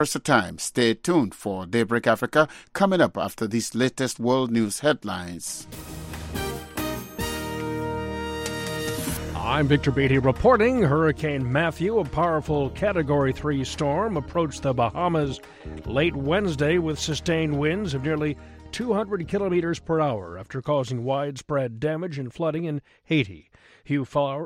a time. Stay tuned for Daybreak Africa coming up after these latest world news headlines. I'm Victor Beatty reporting. Hurricane Matthew, a powerful Category 3 storm, approached the Bahamas late Wednesday with sustained winds of nearly 200 kilometers per hour after causing widespread damage and flooding in Haiti. Hugh Fowler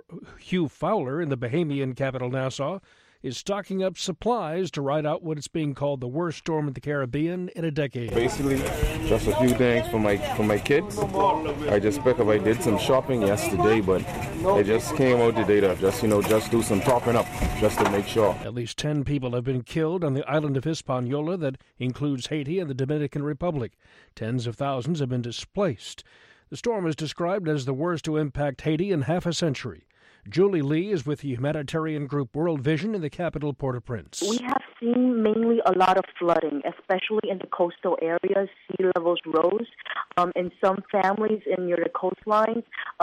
in the Bahamian capital Nassau is stocking up supplies to ride out what is being called the worst storm in the Caribbean in a decade. Basically, just a few things for my kids. I did some shopping yesterday, but I just came out today to just do some topping up, just to make sure. At least 10 people have been killed on the island of Hispaniola that includes Haiti and the Dominican Republic. Tens of thousands have been displaced. The storm is described as the worst to impact Haiti in half a century. Julie Lee is with the humanitarian group World Vision in the capital, Port-au-Prince. We have seen mainly a lot of flooding, especially in the coastal areas. Sea levels rose. In some families near the coastlines,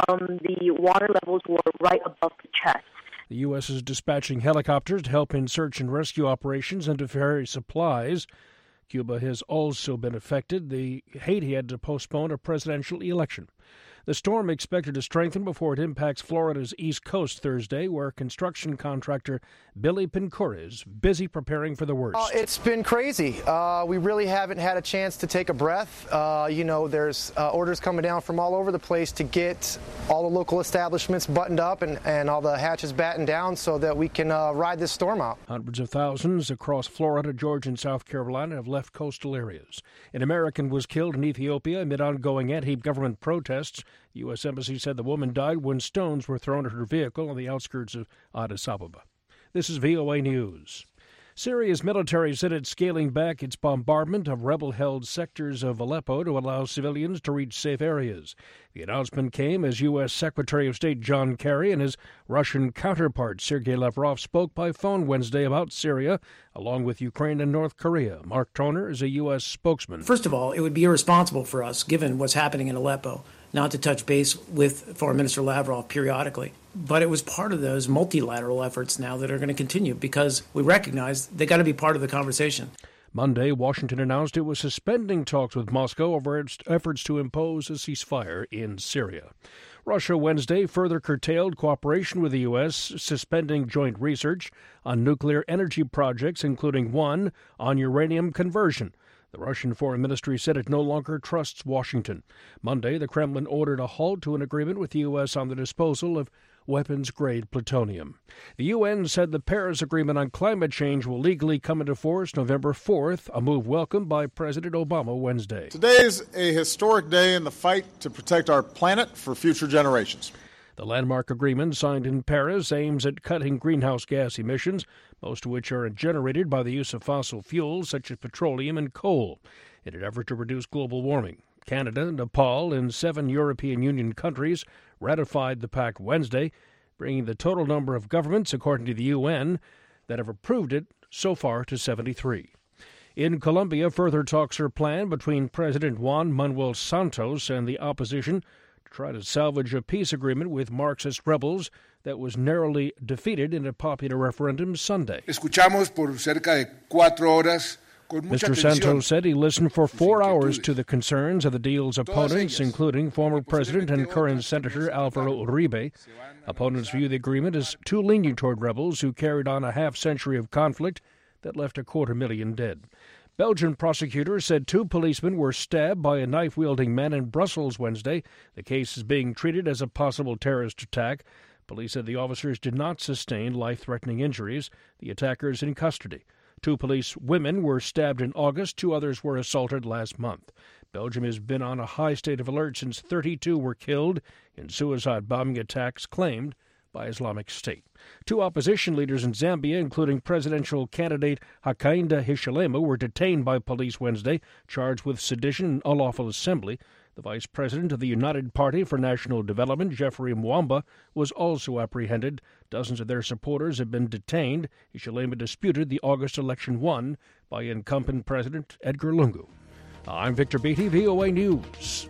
the water levels were right above the chest. The U.S. is dispatching helicopters to help in search and rescue operations and to ferry supplies. Cuba has also been affected. Haiti had to postpone a presidential election. The storm expected to strengthen before it impacts Florida's east coast Thursday, where construction contractor Billy Pincur is busy preparing for the worst. It's been crazy. We really haven't had a chance to take a breath. There's orders coming down from all over the place to get all the local establishments buttoned up and all the hatches battened down so that we can ride this storm out. Hundreds of thousands across Florida, Georgia, and South Carolina have left coastal areas. An American was killed in Ethiopia amid ongoing anti-government protests. The U.S. Embassy said the woman died when stones were thrown at her vehicle on the outskirts of Addis Ababa. This is VOA News. Syria's military said it's scaling back its bombardment of rebel-held sectors of Aleppo to allow civilians to reach safe areas. The announcement came as U.S. Secretary of State John Kerry and his Russian counterpart Sergei Lavrov spoke by phone Wednesday about Syria, along with Ukraine and North Korea. Mark Toner is a U.S. spokesman. First of all, it would be irresponsible for us, given what's happening in Aleppo, not to touch base with Foreign Minister Lavrov periodically. But it was part of those multilateral efforts now that are going to continue because we recognize they got to be part of the conversation. Monday, Washington announced it was suspending talks with Moscow over its efforts to impose a ceasefire in Syria. Russia Wednesday further curtailed cooperation with the U.S., suspending joint research on nuclear energy projects, including one on uranium conversion. The Russian Foreign Ministry said it no longer trusts Washington. Monday, the Kremlin ordered a halt to an agreement with the U.S. on the disposal of weapons-grade plutonium. The UN said the Paris Agreement on climate change will legally come into force November 4th, a move welcomed by President Obama Wednesday. Today is a historic day in the fight to protect our planet for future generations. The landmark agreement signed in Paris aims at cutting greenhouse gas emissions, most of which are generated by the use of fossil fuels such as petroleum and coal, in an effort to reduce global warming. Canada, Nepal, and 7 European Union countries ratified the pact Wednesday, bringing the total number of governments, according to the UN, that have approved it so far to 73. In Colombia, further talks are planned between President Juan Manuel Santos and the opposition to try to salvage a peace agreement with Marxist rebels that was narrowly defeated in a popular referendum Sunday. Escuchamos por cerca de 4 horas. Mr. Santos said he listened for 4 hours to the concerns of the deal's opponents, including former President and current Senator Alvaro Uribe. Opponents view the agreement as too lenient toward rebels who carried on a half-century of conflict that left 250,000 dead. Belgian prosecutors said 2 policemen were stabbed by a knife-wielding man in Brussels Wednesday. The case is being treated as a possible terrorist attack. Police said the officers did not sustain life-threatening injuries. The attackers in custody. 2 police women were stabbed in August. 2 others were assaulted last month. Belgium has been on a high state of alert since 32 were killed in suicide bombing attacks claimed by Islamic State. 2 opposition leaders in Zambia, including presidential candidate Hakainde Hichilema, were detained by police Wednesday, charged with sedition and unlawful assembly. The vice president of the United Party for National Development, Geoffrey Mwamba, was also apprehended. Dozens of their supporters have been detained. Hichilema disputed the August election won by incumbent President Edgar Lungu. I'm Victor Beatty, VOA News.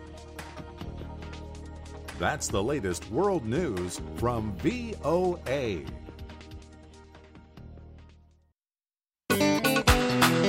That's the latest world news from VOA.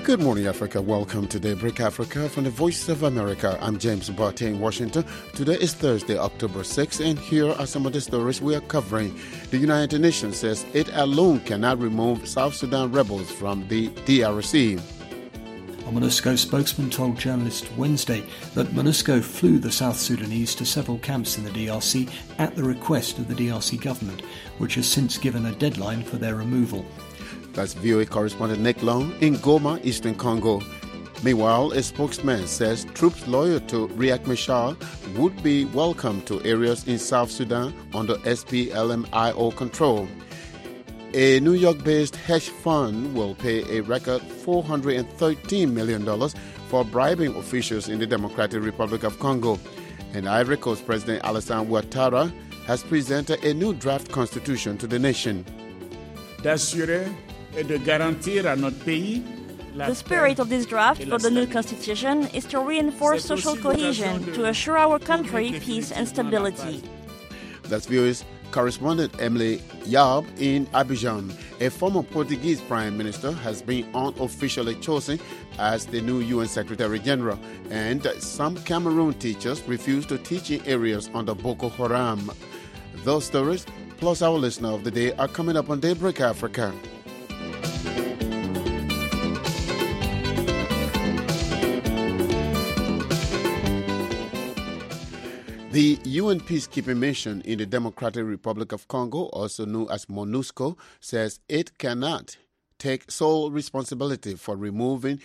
Good morning, Africa. Welcome to Daybreak Africa from the Voice of America. I'm James Barté in Washington. Today is Thursday, October 6th, and here are some of the stories we are covering. The United Nations says it alone cannot remove South Sudan rebels from the DRC. A MONUSCO spokesman told journalists Wednesday that MONUSCO flew the South Sudanese to several camps in the DRC at the request of the DRC government, which has since given a deadline for their removal. That's VOA correspondent Nick Long in Goma, Eastern Congo. Meanwhile, a spokesman says troops loyal to Riek Machar would be welcome to areas in South Sudan under SPLM-IO control. A New York-based hedge fund will pay a record $413 million for bribing officials in the Democratic Republic of Congo. And Ivory Coast President Alassane Ouattara has presented a new draft constitution to the nation. D'assurer et de garantir à notre pays. The spirit of this draft for the new constitution is to reinforce social cohesion, to assure our country peace and stability. That's VOA's correspondent Emily Yarb in Abidjan. A former Portuguese prime minister has been unofficially chosen as the new UN Secretary General, and some Cameroon teachers refuse to teach in areas under Boko Haram. Those stories, plus our listener of the day, are coming up on Daybreak Africa. The UN peacekeeping mission in the Democratic Republic of Congo, also known as MONUSCO, says it cannot take sole responsibility for removing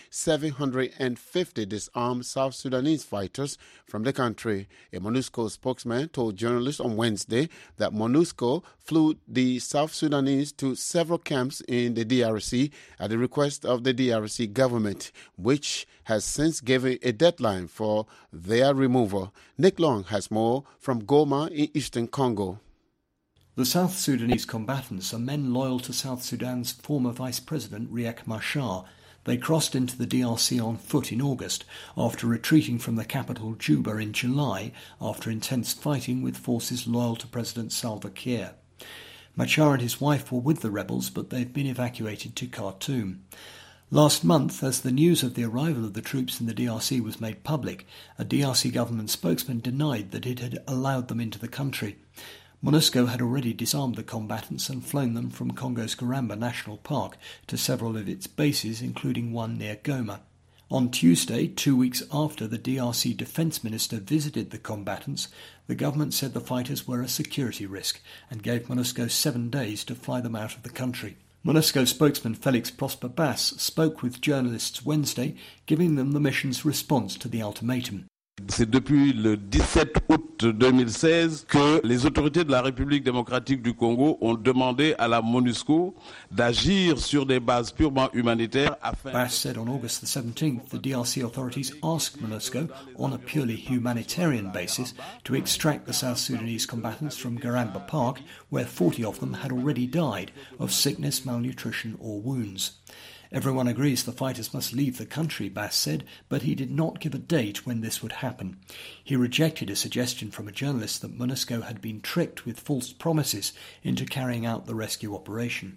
750 disarmed South Sudanese fighters from the country. A MONUSCO spokesman told journalists on Wednesday that MONUSCO flew the South Sudanese to several camps in the DRC at the request of the DRC government, which has since given a deadline for their removal. Nick Long has more from Goma in Eastern Congo. The South Sudanese combatants are men loyal to South Sudan's former Vice President Riek Machar. They crossed into the DRC on foot in August after retreating from the capital Juba in July after intense fighting with forces loyal to President Salva Kiir. Machar and his wife were with the rebels, but they've been evacuated to Khartoum. Last month, as the news of the arrival of the troops in the DRC was made public, a DRC government spokesman denied that it had allowed them into the country. MONUSCO had already disarmed the combatants and flown them from Congo's Garamba National Park to several of its bases, including one near Goma. On Tuesday, 2 weeks after the DRC Defence Minister visited the combatants, the government said the fighters were a security risk and gave MONUSCO 7 days to fly them out of the country. MONUSCO spokesman Félix Prosper Bass spoke with journalists Wednesday, giving them the mission's response to the ultimatum. C'est depuis le 17 août 2016 que les autorités de la République démocratique du Congo ont demandé à la MONUSCO d'agir sur des bases purement humanitaires afin... Bass said on August the 17th the DRC authorities asked MONUSCO on a purely humanitarian basis to extract the South Sudanese combatants from Garamba Park, where 40 of them had already died of sickness, malnutrition or wounds. Everyone agrees the fighters must leave the country, Bass said, but he did not give a date when this would happen. He rejected a suggestion from a journalist that MONUSCO had been tricked with false promises into carrying out the rescue operation.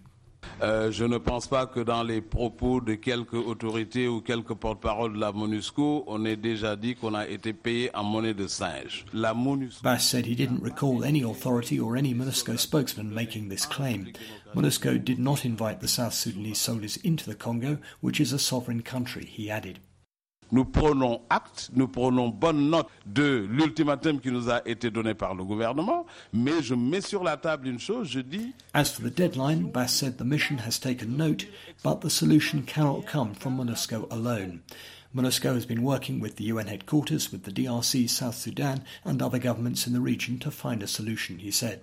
Je ne pense pas que dans les propos de quelques autorités ou quelques porte-parole de la MONUSCO, on ait déjà dit qu'on a été payé en monnaie de singe. Bass said he didn't recall any authority or any MONUSCO spokesman making this claim. MONUSCO did not invite the South Sudanese soldiers into the Congo, which is a sovereign country, he added. Nous prenons acte, nous prenons bonne note de l'ultimatum qui nous a été donné par le gouvernement, mais je mets sur la table une chose, je dis... As for the deadline, Bass said the mission has taken note, but the solution cannot come from MONUSCO alone. MONUSCO has been working with the UN headquarters, with the DRC, South Sudan and other governments in the region to find a solution, he said.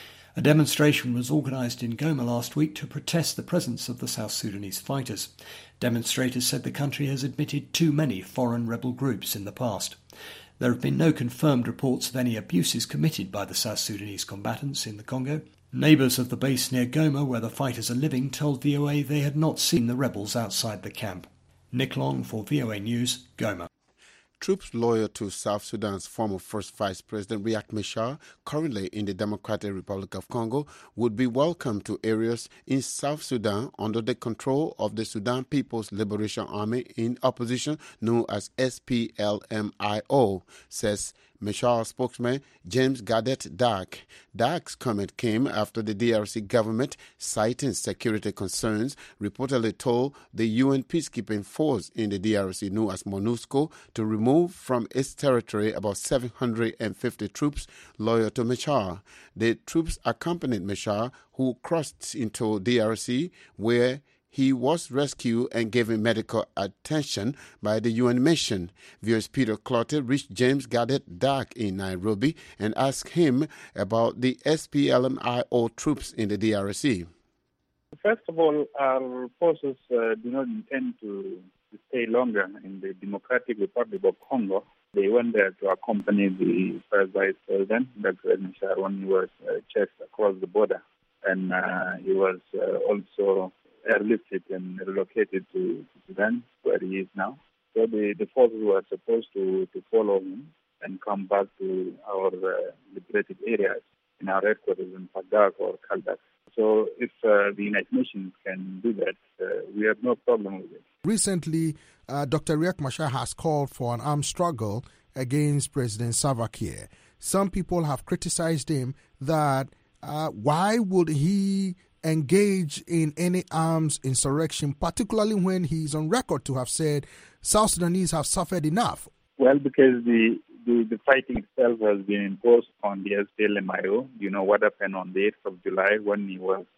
A demonstration was organised in Goma last week to protest the presence of the South Sudanese fighters. Demonstrators said the country has admitted too many foreign rebel groups in the past. There have been no confirmed reports of any abuses committed by the South Sudanese combatants in the Congo. Neighbours of the base near Goma, where the fighters are living, told VOA they had not seen the rebels outside the camp. Nick Long for VOA News, Goma. Troops loyal to South Sudan's former first Vice President Riek Machar, currently in the Democratic Republic of Congo, would be welcome to areas in South Sudan under the control of the Sudan People's Liberation Army in opposition, known as SPLMIO, says Machar spokesman James Gadet Dak. Dak's comment came after the DRC government, citing security concerns, reportedly told the UN peacekeeping force in the DRC, known as MONUSCO, to remove from its territory about 750 troops loyal to Machar. The troops accompanied Machar, who crossed into DRC, where he was rescued and given medical attention by the UN mission. Viewers Peter Clottey reached James Gadet Dak in Nairobi and asked him about the SPLMIO troops in the DRC. First of all, our forces do not intend to stay longer in the Democratic Republic of Congo. They went there to accompany the first Vice President, Dr. Machar, when he was chased across the border. And he was also airlifted and relocated to Sudan, where he is now. So the forces were supposed to follow him and come back to our liberated areas in our headquarters in Pagak or Kaldak. So if the United Nations can do that, we have no problem with it. Recently, Dr. Riek Machar has called for an armed struggle against President Salva Kiir. Some people have criticized him that why would he engage in any arms insurrection, particularly when he's on record to have said South Sudanese have suffered enough? Well, because the fighting itself has been imposed on the SPLMIO. You know what happened on the 8th of July when he was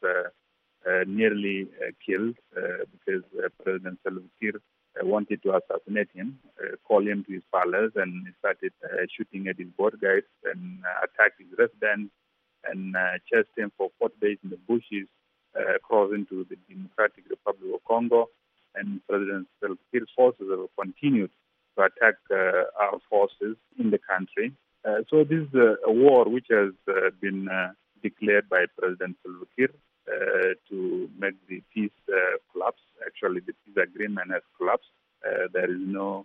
nearly killed because President Salva Kiir wanted to assassinate him, call him to his palace, and started shooting at his board guys and attacked his residence and chased him for 40 days in the bushes, crossed into the Democratic Republic of Congo, and President Salva Kiir's forces have continued to attack our forces in the country. So this is a war which has been declared by President Salva Kiir to make the peace collapse. Actually, the peace agreement has collapsed. There is no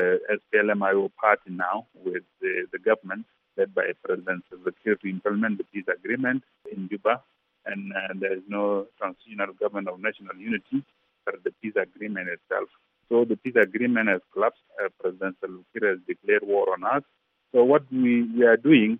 SPLMIO party now with the government led by President Salva Kiir to implement the peace agreement in Juba, and there is no transitional government of national unity for the peace agreement itself. So the peace agreement has collapsed. President Salva Kiir has declared war on us. So what we are doing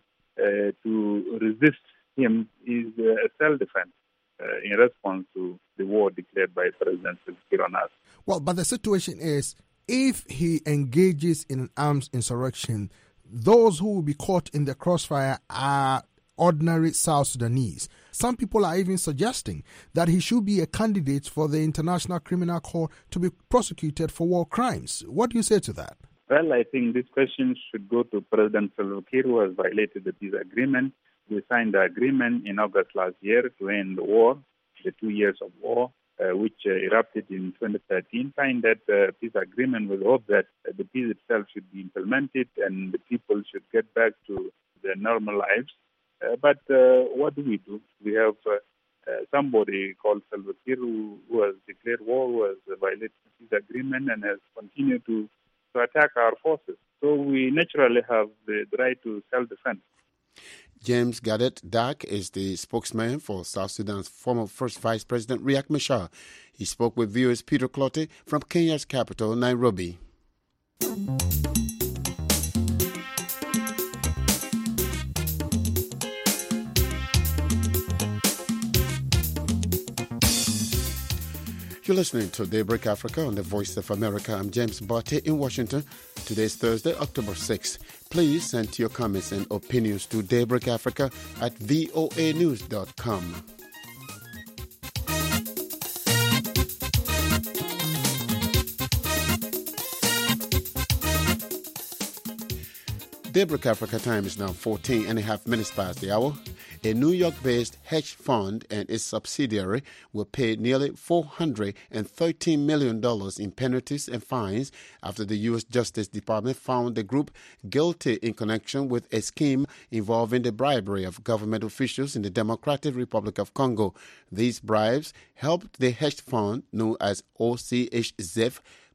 to resist him is self-defense in response to the war declared by President Salva Kiir on us. Well, but the situation is, if he engages in an arms insurrection, those who will be caught in the crossfire are ordinary South Sudanese. Some people are even suggesting that he should be a candidate for the International Criminal Court to be prosecuted for war crimes. What do you say to that? Well, I think this question should go to President Salva Kiir, who has violated the peace agreement. We signed the agreement in August last year to end the war, the 2 years of war, which erupted in 2013. Signed that peace agreement with hope that the peace itself should be implemented and the people should get back to their normal lives. But what do? We have somebody called Salva Kiir who has declared war, who has violated the peace agreement and has continued to attack our forces. So we naturally have the right to self-defense. James Gadet Dak is the spokesman for South Sudan's former first Vice President Riek Machar. He spoke with viewers Peter Clottey from Kenya's capital, Nairobi. You're listening to Daybreak Africa on the Voice of America. I'm James Barty in Washington. Today's Thursday, October 6th. Please send your comments and opinions to Daybreak Africa at voanews.com. Daybreak Africa time is now 14 and a half minutes past the hour. A New York-based hedge fund and its subsidiary will pay nearly $413 million in penalties and fines after the U.S. Justice Department found the group guilty in connection with a scheme involving the bribery of government officials in the Democratic Republic of Congo. These bribes helped the hedge fund, known as OCHZEF,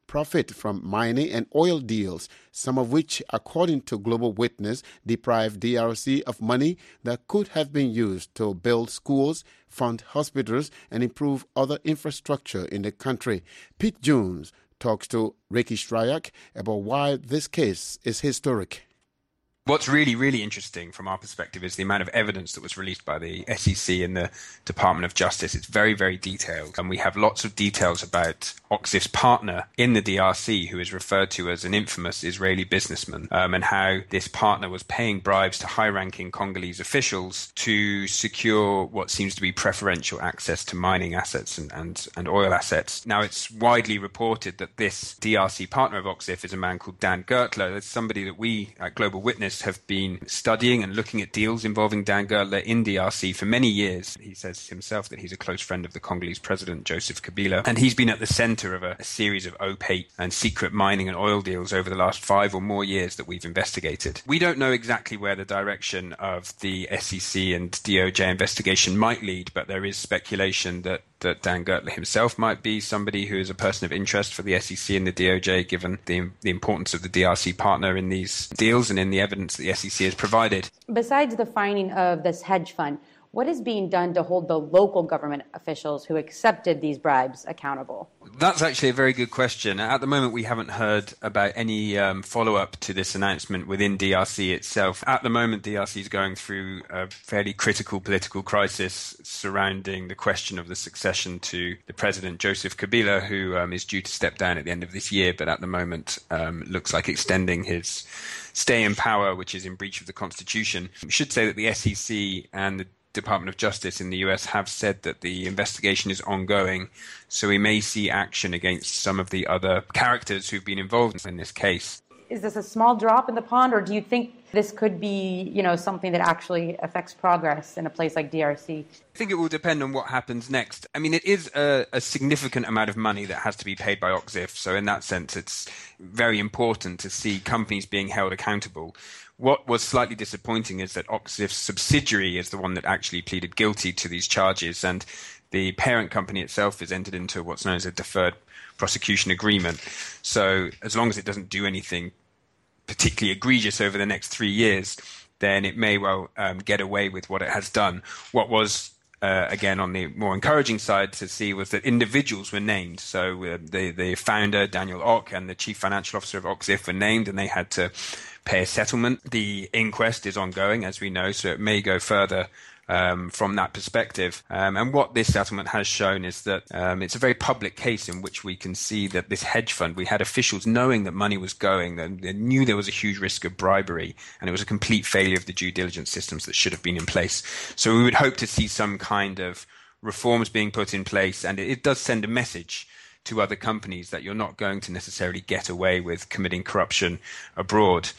profit from mining and oil deals, some of which, according to Global Witness, deprive DRC of money that could have been used to build schools, fund hospitals, and improve other infrastructure in the country. Pete Jones talks to Ricky Stryak about why this case is historic. What's really, really interesting from our perspective is the amount of evidence that was released by the SEC and the Department of Justice. It's very, very detailed. And we have lots of details about Oxif's partner in the DRC, who is referred to as an infamous Israeli businessman, and how this partner was paying bribes to high-ranking Congolese officials to secure what seems to be preferential access to mining assets and oil assets. Now, it's widely reported that this DRC partner of Oxif is a man called Dan Gertler. That's somebody that we at Global Witness have been studying and looking at deals involving Dan Gertler in DRC for many years. He says himself that he's a close friend of the Congolese president, Joseph Kabila, and he's been at the center of a series of opaque and secret mining and oil deals over the last 5 or more years that we've investigated. We don't know exactly where the direction of the SEC and DOJ investigation might lead, but there is speculation that Dan Gertler himself might be somebody who is a person of interest for the SEC and the DOJ, given the importance of the DRC partner in these deals and in the evidence that the SEC has provided. Besides the finding of this hedge fund, what is being done to hold the local government officials who accepted these bribes accountable? That's actually a very good question. At the moment, we haven't heard about any follow-up to this announcement within DRC itself. At the moment, DRC is going through a fairly critical political crisis surrounding the question of the succession to the president, Joseph Kabila, who is due to step down at the end of this year, but at the moment looks like extending his stay in power, which is in breach of the Constitution. We should say that the SEC and the Department of Justice in the US have said that the investigation is ongoing, so we may see action against some of the other characters who've been involved in this case. Is this a small drop in the pond, or do you think this could be, something that actually affects progress in a place like DRC? I think it will depend on what happens next. I mean, it is a significant amount of money that has to be paid by Oxif, so in that sense it's very important to see companies being held accountable. What was slightly disappointing is that Oxif's subsidiary is the one that actually pleaded guilty to these charges, and the parent company itself has entered into what's known as a deferred prosecution agreement. So as long as it doesn't do anything particularly egregious over the next 3 years, then it may well get away with what it has done. What was again, on the more encouraging side to see was that individuals were named. So the founder, Daniel Ock, and the chief financial officer of Oxif were named, and they had to pay a settlement. The inquest is ongoing, as we know, so it may go further from that perspective. And what this settlement has shown is that it's a very public case in which we can see that this hedge fund, we had officials knowing that money was going, they knew there was a huge risk of bribery, and it was a complete failure of the due diligence systems that should have been in place. So we would hope to see some kind of reforms being put in place, and it does send a message to other companies that you're not going to necessarily get away with committing corruption abroad.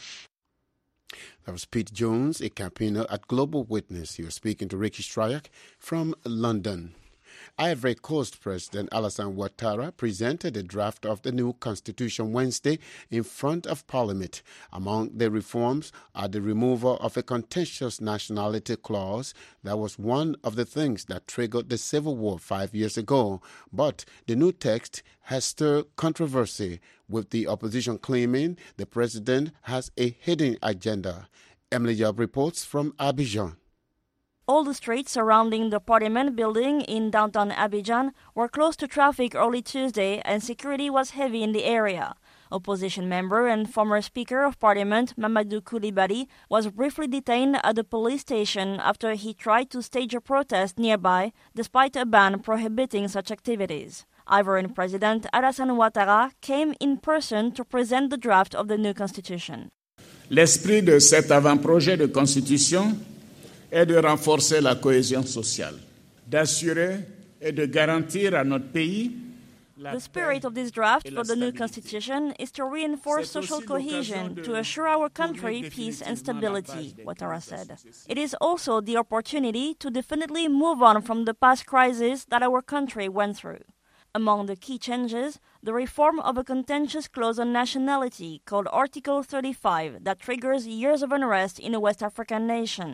That was Pete Jones, a campaigner at Global Witness. You're speaking to Ricky Stryak from London. Ivory Coast President Alassane Ouattara presented a draft of the new constitution Wednesday in front of Parliament. Among the reforms are the removal of a contentious nationality clause that was one of the things that triggered the civil war 5 years ago. But the new text has stirred controversy, with the opposition claiming the president has a hidden agenda. Emily Job reports from Abidjan. All the streets surrounding the Parliament building in downtown Abidjan were closed to traffic early Tuesday, and security was heavy in the area. Opposition member and former Speaker of Parliament Mamadou Coulibaly was briefly detained at the police station after he tried to stage a protest nearby, despite a ban prohibiting such activities. Ivorian President Alassane Ouattara came in person to present the draft of the new constitution. L'esprit de cet avant-projet de constitution est de renforcer la cohésion sociale, d'assurer et de garantir à notre pays. The spirit of this draft for the new constitution is to reinforce social cohesion, to assure our country peace and stability, Ouattara said. It is also the opportunity to definitely move on from the past crises that our country went through. Among the key changes, the reform of a contentious clause on nationality called Article 35 that triggers years of unrest in a West African nation.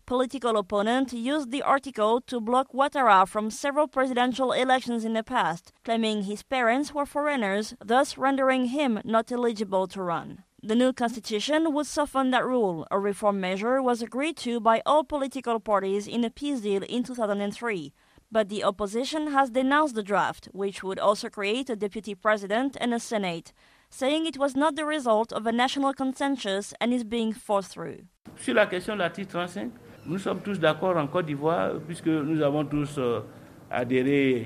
Political opponents used the article to block Ouattara from several presidential elections in the past, claiming his parents were foreigners, thus rendering him not eligible to run. The new constitution would soften that rule. A reform measure was agreed to by all political parties in a peace deal in 2003. But the opposition has denounced the draft, which would also create a deputy president and a Senate, saying it was not the result of a national consensus and is being forced through. Sur la question de l'article 35, nous sommes tous d'accord en Côte d'Ivoire, puisque nous avons tous adhéré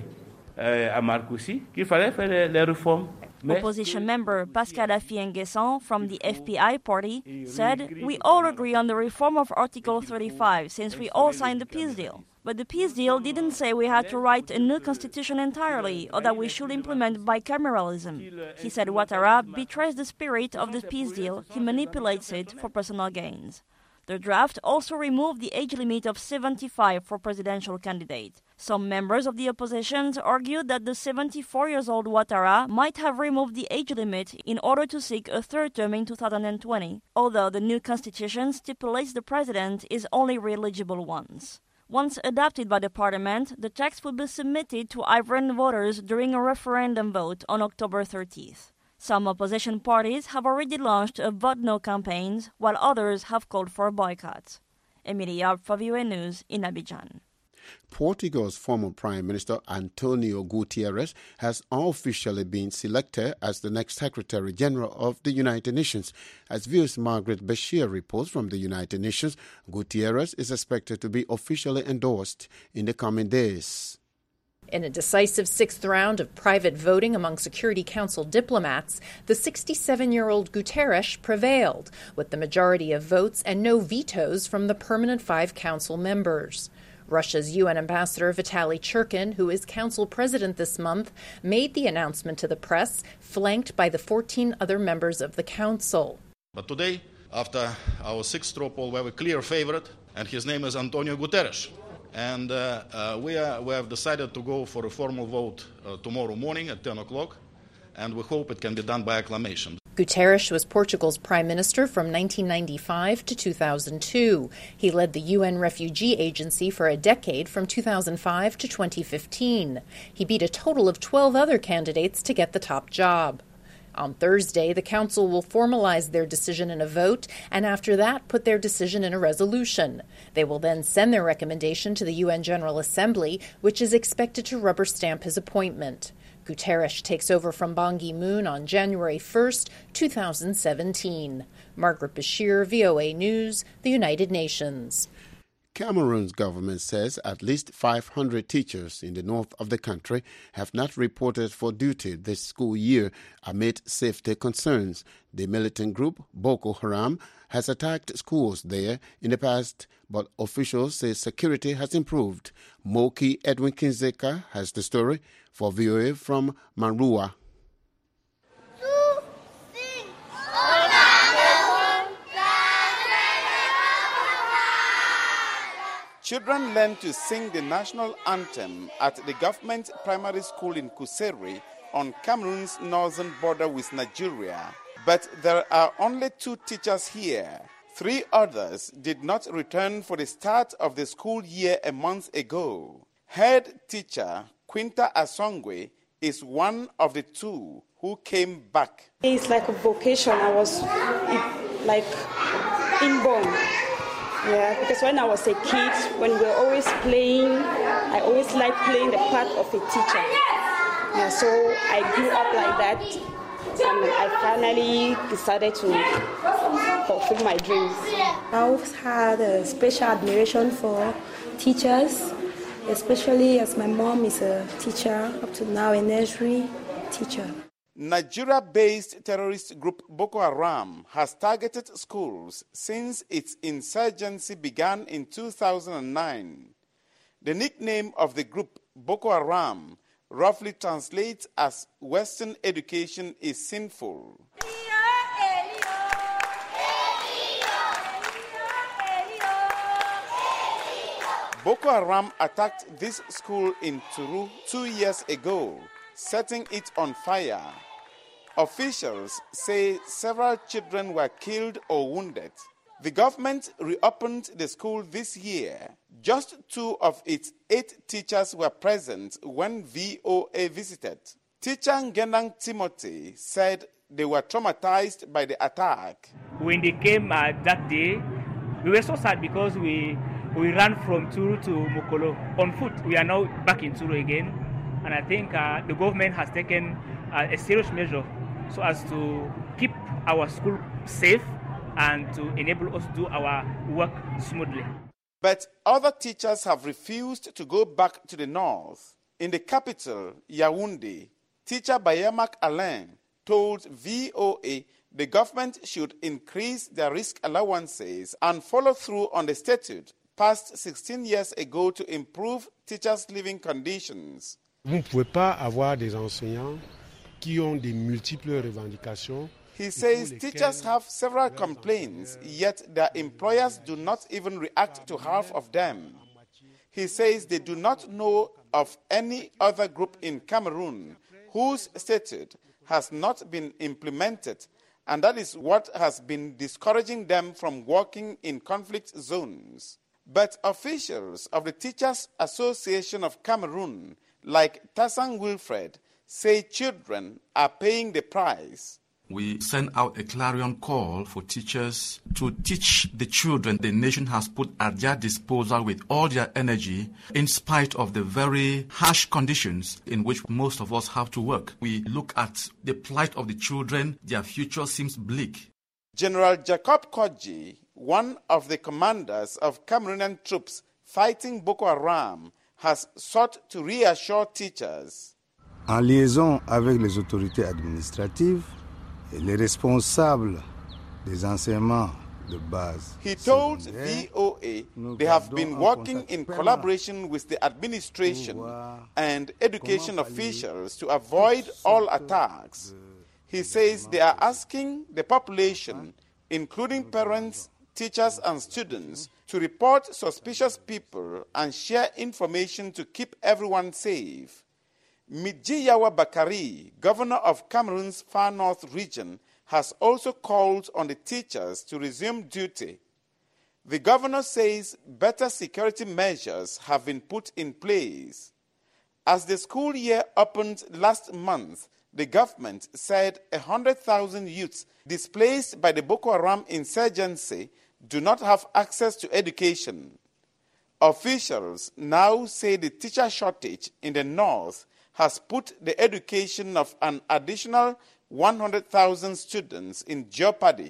à Marcoussi, qu'il fallait faire les réformes. Opposition member Pascal Affi-N'Guessan from the FPI party said, "We all agree on the reform of Article 35 since we all signed the peace deal. But the peace deal didn't say we had to write a new constitution entirely or that we should implement bicameralism." He said Ouattara betrays the spirit of the peace deal, he manipulates it for personal gains. The draft also removed the age limit of 75 for presidential candidates. Some members of the opposition argued that the 74-year-old Ouattara might have removed the age limit in order to seek a third term in 2020, although the new constitution stipulates the president is only re-eligible once. Once adopted by the parliament, the text will be submitted to Ivorian voters during a referendum vote on October 30th. Some opposition parties have already launched a Vote No campaigns, while others have called for boycotts. Emilie Yarb for VOA News in Abidjan. Portugal's former Prime Minister Antonio Guterres has officially been selected as the next Secretary General of the United Nations. As VOA's Margaret Bashir reports from the United Nations, Guterres is expected to be officially endorsed in the coming days. In a decisive sixth round of private voting among Security Council diplomats, the 67-year-old Guterres prevailed, with the majority of votes and no vetoes from the permanent 5 council members. Russia's UN ambassador Vitaly Churkin, who is council president this month, made the announcement to the press, flanked by the 14 other members of the council. But today, after our sixth straw poll, we have a clear favorite, and his name is Antonio Guterres. And we have decided to go for a formal vote tomorrow morning at 10 o'clock, and we hope it can be done by acclamation. Guterres was Portugal's prime minister from 1995 to 2002. He led the UN Refugee Agency for a decade from 2005 to 2015. He beat a total of 12 other candidates to get the top job. On Thursday, the Council will formalize their decision in a vote, and after that, put their decision in a resolution. They will then send their recommendation to the UN General Assembly, which is expected to rubber stamp his appointment. Guterres takes over from Ban Ki-moon on January 1st, 2017. Margaret Bashir, VOA News, the United Nations. Cameroon's government says at least 500 teachers in the north of the country have not reported for duty this school year amid safety concerns. The militant group Boko Haram has attacked schools there in the past, but officials say security has improved. Moki Edwin Kinzeka has the story for VOA from Marua. Children learn to sing the national anthem at the government primary school in Kuseri on Cameroon's northern border with Nigeria. But there are only 2 teachers here. 3 others did not return for the start of the school year a month ago. Head teacher Quinta Asongwe is one of the 2 who came back. It's like a vocation. I was like inborn. Yeah, because when I was a kid, when we were always playing, I always liked playing the part of a teacher. Yeah, so I grew up like that, and I finally decided to fulfill my dreams. I always had a special admiration for teachers, especially as my mom is a teacher, up to now a nursery teacher. Nigeria-based terrorist group Boko Haram has targeted schools since its insurgency began in 2009. The nickname of the group, Boko Haram, roughly translates as Western education is sinful. Boko Haram attacked this school in Turu 2 years ago, setting it on fire. Officials say several children were killed or wounded. The government reopened the school this year. Just 2 of its 8 teachers were present when VOA visited. Teacher Ngendang Timothy said they were traumatized by the attack. When they came that day, we were so sad because we ran from Turu to Mokolo on foot. We are now back in Turu again, and I think the government has taken a serious measure so as to keep our school safe and to enable us to do our work smoothly. But other teachers have refused to go back to the north. In the capital, Yaoundé, teacher Bayamak Alain told VOA the government should increase their risk allowances and follow through on the statute passed 16 years ago to improve teachers' living conditions. Vous ne pouvez pas avoir des enseignants qui ont des multiples revendications. He says teachers have several complaints, yet their employers do not even react to half of them. He says they do not know of any other group in Cameroon whose statute has not been implemented, and that is what has been discouraging them from working in conflict zones. But officials of the Teachers Association of Cameroon, like Tassan Wilfred, say children are paying the price. We send out a clarion call for teachers to teach the children the nation has put at their disposal with all their energy, in spite of the very harsh conditions in which most of us have to work. We look at the plight of the children, their future seems bleak. General Jacob Kodji, one of the commanders of Cameroonian troops fighting Boko Haram, has sought to reassure teachers. En liaison avec les autorités administratives, les responsables des enseignements de base. He told VOA they have been working in collaboration with the administration and education officials to avoid all attacks. He says they are asking the population, including parents, teachers and students, to report suspicious people and share information to keep everyone safe. Midjiyawa Bakari, governor of Cameroon's Far North region, has also called on the teachers to resume duty. The governor says better security measures have been put in place. As the school year opened last month, the government said 100,000 youths displaced by the Boko Haram insurgency do not have access to education. Officials now say the teacher shortage in the north has put the education of an additional 100,000 students in jeopardy.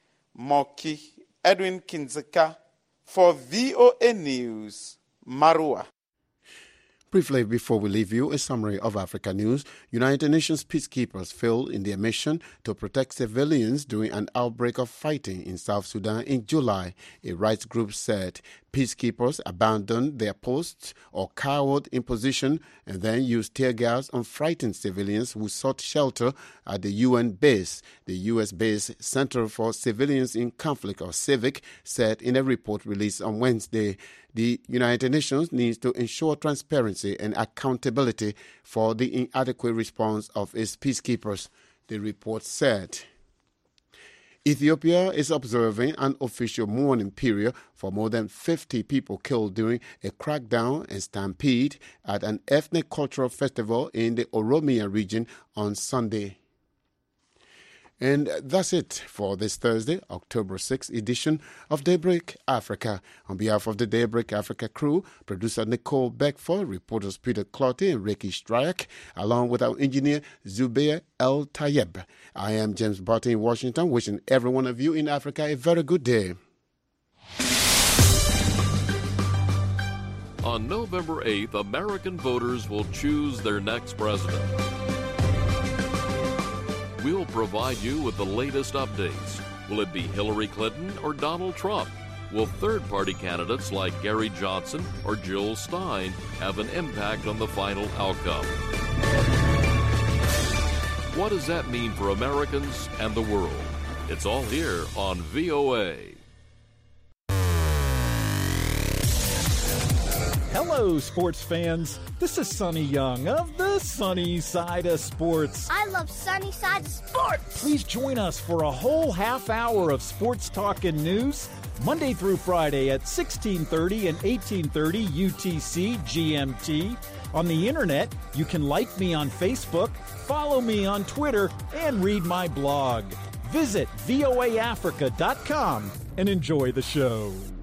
Moki Edwin Kinzeka for VOA News, Marua. Briefly, before we leave you, a summary of Africa news. United Nations peacekeepers failed in their mission to protect civilians during an outbreak of fighting in South Sudan in July. A rights group said peacekeepers abandoned their posts or cowered in position and then used tear gas on frightened civilians who sought shelter at the UN base. The US-based Center for Civilians in Conflict, or CIVIC, said in a report released on Wednesday, the United Nations needs to ensure transparency and accountability for the inadequate response of its peacekeepers, the report said. Ethiopia is observing an official mourning period for more than 50 people killed during a crackdown and stampede at an ethnic cultural festival in the Oromia region on Sunday. And that's it for this Thursday, October 6th edition of Daybreak Africa. On behalf of the Daybreak Africa crew, producer Nicole Beckford, reporters Peter Clottey and Ricky Stryak, along with our engineer Zubair El Tayeb. I am James Barton in Washington, wishing every one of you in Africa a very good day. On November 8th, American voters will choose their next president. We'll provide you with the latest updates. Will it be Hillary Clinton or Donald Trump? Will third-party candidates like Gary Johnson or Jill Stein have an impact on the final outcome? What does that mean for Americans and the world? It's all here on VOA. Hello, sports fans. This is Sonny Young of the Sunny Side of Sports. I love Sunny Side of Sports. Please join us for a whole half hour of sports talk and news, Monday through Friday at 1630 and 1830 UTC GMT. On the internet, you can like me on Facebook, follow me on Twitter, and read my blog. Visit voaafrica.com and enjoy the show.